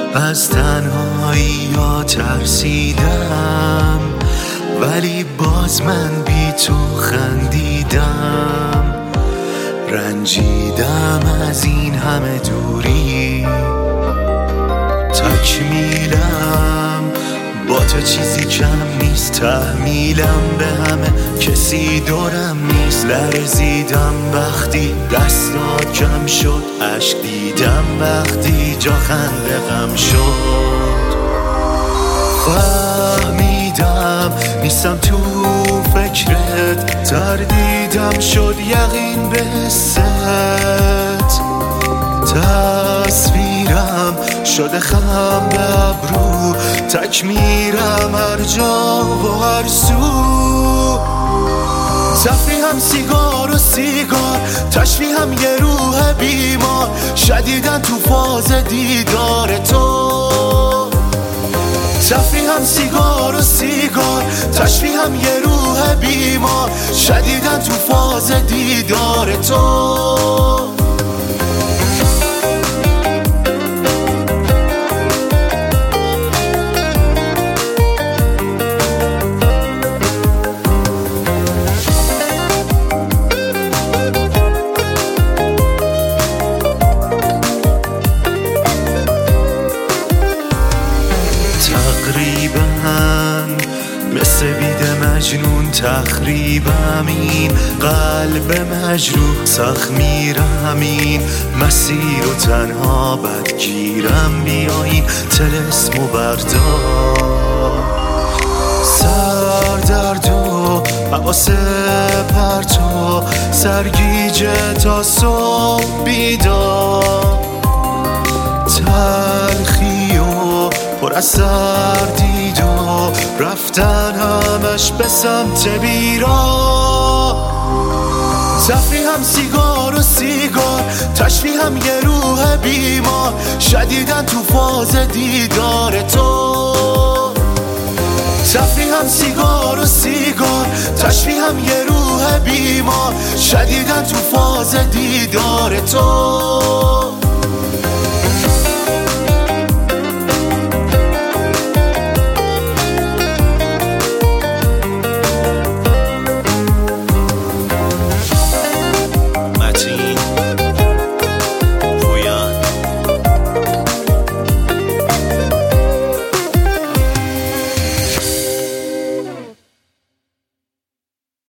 از تنهایی ها ترسیدم، ولی باز من بی تو خندیدم. رنجیدم از این همه دوری، تکمیلم با تو چیزی کم نیست. تحمیلم به همه کسی دورم نیست. لرزیدم وقتی دستات کم شد، عشق دیدم وقتی جا خنده غم شد. فهمیدم نیستم تو فکرت، تردیدم شد یقین به حست. تصویرم شده خم به ابرو، تک میرم هر جا و هر سو. تفریحم سیگار و سیگار، تشریحم یه روح بیمار، شدیدن تو فاز دیدار تو. تفریحم سیگار و سیگار، تشریحم یه روح بیمار، شدیدن تو فاز دیدار تو. مثل بید مجنون تخریبم این قلب مجروح، سخت میرم این مسیر و تنها بدگیرم. بیا این طلسم و بردار، سردرد و حواس پرتو، سرگیجه تا صبح بیدار. تلخی و پر از سردید و رفتن همش به سمت بیرا. تفریحم سیگار و سیگار، تشریحم یه روح بیمار، شدیدن تو فاز دیدار تو. تفریحم سیگار و سیگار، تشریحم یه روح بیمار، شدیدن تو فاز دیدار تو.